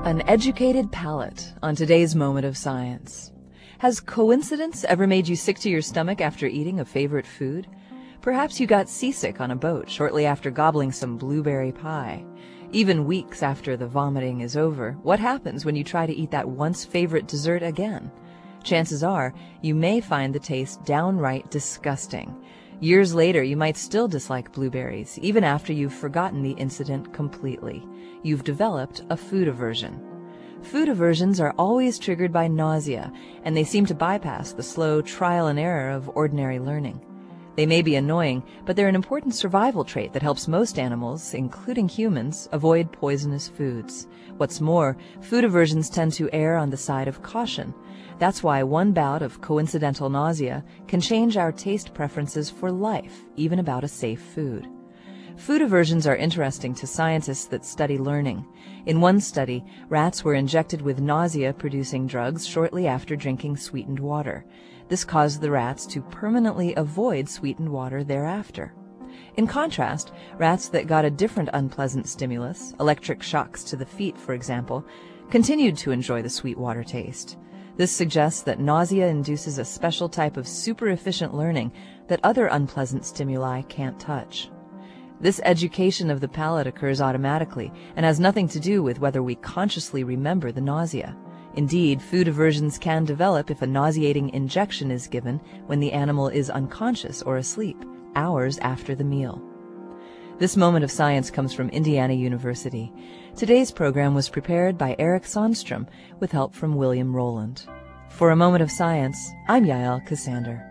An educated palate on today's moment of science. Has coincidence ever made you sick to your stomach after eating a favorite food? Perhaps you got seasick on a boat shortly after gobbling some blueberry pie. Even weeks after the vomiting is over, what happens when you try to eat that once favorite dessert again? Chances are you may find the taste downright disgusting. Years later, you might still dislike blueberries, even after you've forgotten the incident completely. You've developed a food aversion. Food aversions are always triggered by nausea, and they seem to bypass the slow trial and error of ordinary learning. They may be annoying, but they're an important survival trait that helps most animals, including humans, avoid poisonous foods. What's more, food aversions tend to err on the side of caution. That's why one bout of coincidental nausea can change our taste preferences for life, even about a safe food. Food aversions are interesting to scientists that study learning. In one study, rats were injected with nausea-producing drugs shortly after drinking sweetened water. This caused the rats to permanently avoid sweetened water thereafter. In contrast, rats that got a different unpleasant stimulus, electric shocks to the feet, for example, continued to enjoy the sweet water taste. This suggests that nausea induces a special type of super-efficient learning that other unpleasant stimuli can't touch. This education of the palate occurs automatically and has nothing to do with whether we consciously remember the nausea. Indeed, food aversions can develop if a nauseating injection is given when the animal is unconscious or asleep, hours after the meal. This moment of science comes from Indiana University. Today's program was prepared by Eric Sandstrom with help from William Rowland. For a moment of science, I'm Yael Cassander.